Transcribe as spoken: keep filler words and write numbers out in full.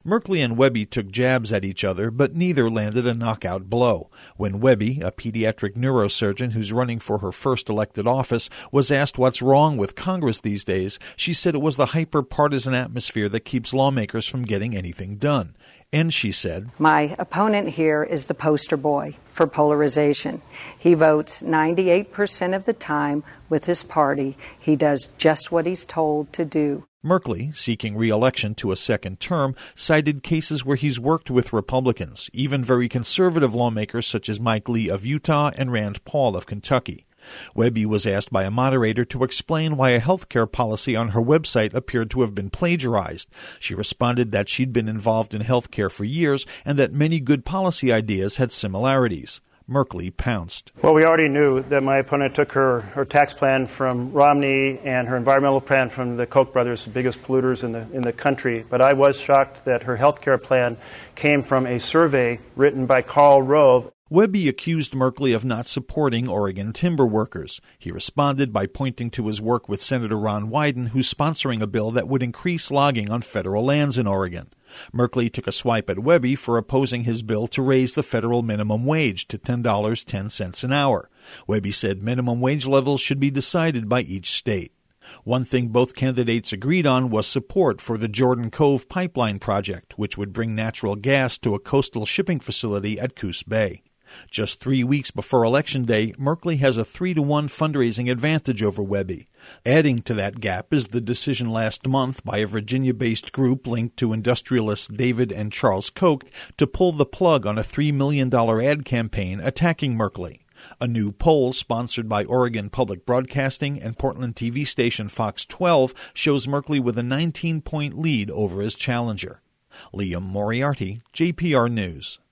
Merkley and Wehby took jabs at each other, but neither landed a knockout blow. When Wehby, a pediatric neurosurgeon who's running for her first elected office, was asked what's wrong with Congress these days, she said it was the hyper-partisan atmosphere that keeps lawmakers from getting anything done. And she said, "My opponent here is the poster boy for polarization. He votes ninety-eight percent of the time with his party. He does just what he's told to do." Merkley, seeking re-election to a second term, cited cases where he's worked with Republicans, even very conservative lawmakers such as Mike Lee of Utah and Rand Paul of Kentucky. Wehby was asked by a moderator to explain why a health care policy on her website appeared to have been plagiarized. She responded that she'd been involved in health care for years and that many good policy ideas had similarities. Merkley pounced. Well, we already knew that my opponent took her, her tax plan from Romney and her environmental plan from the Koch brothers, the biggest polluters in the in the country. But I was shocked that her health care plan came from a survey written by Karl Rove. Wehby accused Merkley of not supporting Oregon timber workers. He responded by pointing to his work with Senator Ron Wyden, who's sponsoring a bill that would increase logging on federal lands in Oregon. Merkley took a swipe at Wehby for opposing his bill to raise the federal minimum wage to ten dollars and ten cents an hour. Wehby said minimum wage levels should be decided by each state. One thing both candidates agreed on was support for the Jordan Cove pipeline project, which would bring natural gas to a coastal shipping facility at Coos Bay. Just three weeks before Election Day, Merkley has a three to one fundraising advantage over Wehby. Adding to that gap is the decision last month by a Virginia-based group linked to industrialists David and Charles Koch to pull the plug on a three million dollars ad campaign attacking Merkley. A new poll sponsored by Oregon Public Broadcasting and Portland T V station Fox twelve shows Merkley with a nineteen-point lead over his challenger. Liam Moriarty, J P R News.